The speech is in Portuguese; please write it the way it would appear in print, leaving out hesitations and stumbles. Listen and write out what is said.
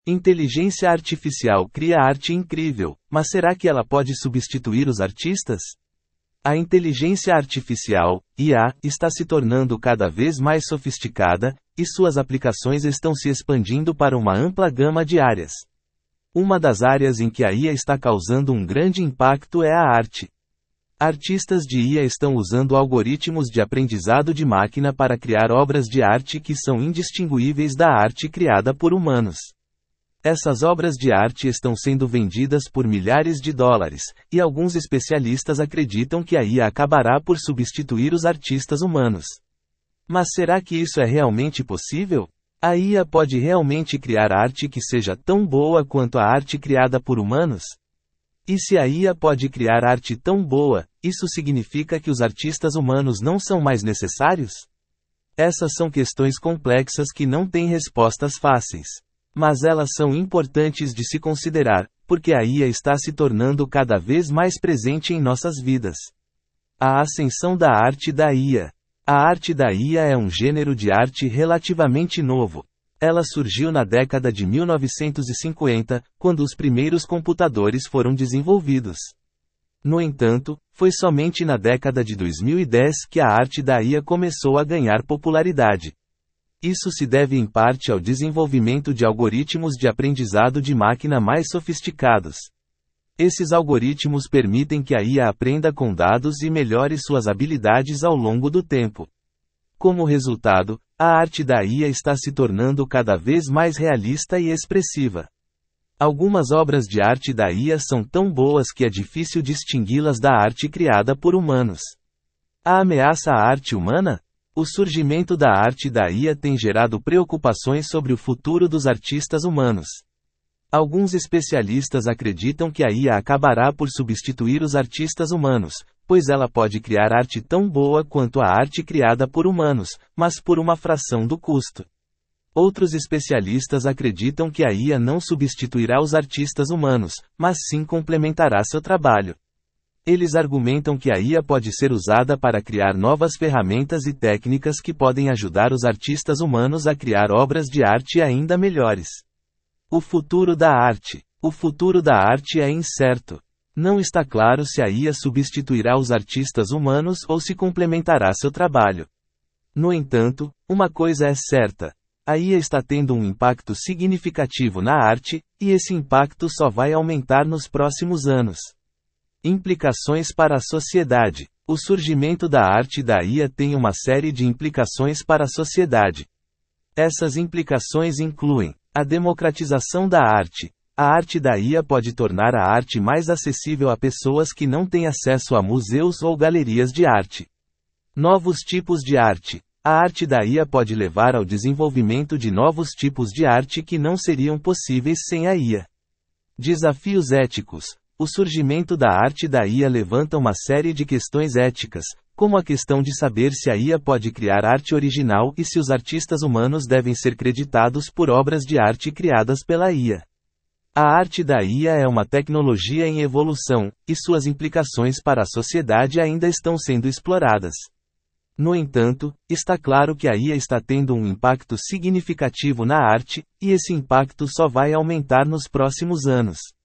Inteligência artificial cria arte incrível, mas será que ela pode substituir os artistas? A inteligência artificial, IA, está se tornando cada vez mais sofisticada, e suas aplicações estão se expandindo para uma ampla gama de áreas. Uma das áreas em que a IA está causando um grande impacto é a arte. Artistas de IA estão usando algoritmos de aprendizado de máquina para criar obras de arte que são indistinguíveis da arte criada por humanos. Essas obras de arte estão sendo vendidas por milhares de dólares, e alguns especialistas acreditam que a IA acabará por substituir os artistas humanos. Mas será que isso é realmente possível? A IA pode realmente criar arte que seja tão boa quanto a arte criada por humanos? E se a IA pode criar arte tão boa, isso significa que os artistas humanos não são mais necessários? Essas são questões complexas que não têm respostas fáceis. Mas elas são importantes de se considerar, porque a IA está se tornando cada vez mais presente em nossas vidas. A ascensão da arte da IA. A arte da IA é um gênero de arte relativamente novo. Ela surgiu na década de 1950, quando os primeiros computadores foram desenvolvidos. No entanto, foi somente na década de 2010 que a arte da IA começou a ganhar popularidade. Isso se deve em parte ao desenvolvimento de algoritmos de aprendizado de máquina mais sofisticados. Esses algoritmos permitem que a IA aprenda com dados e melhore suas habilidades ao longo do tempo. Como resultado, a arte da IA está se tornando cada vez mais realista e expressiva. Algumas obras de arte da IA são tão boas que é difícil distingui-las da arte criada por humanos. A ameaça à arte humana? O surgimento da arte da IA tem gerado preocupações sobre o futuro dos artistas humanos. Alguns especialistas acreditam que a IA acabará por substituir os artistas humanos, pois ela pode criar arte tão boa quanto a arte criada por humanos, mas por uma fração do custo. Outros especialistas acreditam que a IA não substituirá os artistas humanos, mas sim complementará seu trabalho. Eles argumentam que a IA pode ser usada para criar novas ferramentas e técnicas que podem ajudar os artistas humanos a criar obras de arte ainda melhores. O futuro da arte. O futuro da arte é incerto. Não está claro se a IA substituirá os artistas humanos ou se complementará seu trabalho. No entanto, uma coisa é certa. A IA está tendo um impacto significativo na arte, e esse impacto só vai aumentar nos próximos anos. Implicações para a sociedade. O surgimento da arte da IA tem uma série de implicações para a sociedade. Essas implicações incluem a democratização da arte. A arte da IA pode tornar a arte mais acessível a pessoas que não têm acesso a museus ou galerias de arte. Novos tipos de arte. A arte da IA pode levar ao desenvolvimento de novos tipos de arte que não seriam possíveis sem a IA. Desafios éticos. O surgimento da arte da IA levanta uma série de questões éticas, como a questão de saber se a IA pode criar arte original e se os artistas humanos devem ser creditados por obras de arte criadas pela IA. A arte da IA é uma tecnologia em evolução, e suas implicações para a sociedade ainda estão sendo exploradas. No entanto, está claro que a IA está tendo um impacto significativo na arte, e esse impacto só vai aumentar nos próximos anos.